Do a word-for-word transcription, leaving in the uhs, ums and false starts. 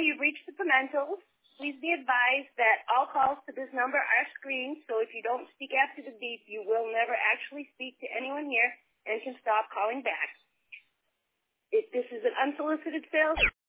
you've reached the Pimentals. Please be advised that all calls to this number are screened, so if you don't speak after the beep, you will never actually speak to anyone here and can stop calling back. If this is an unsolicited sales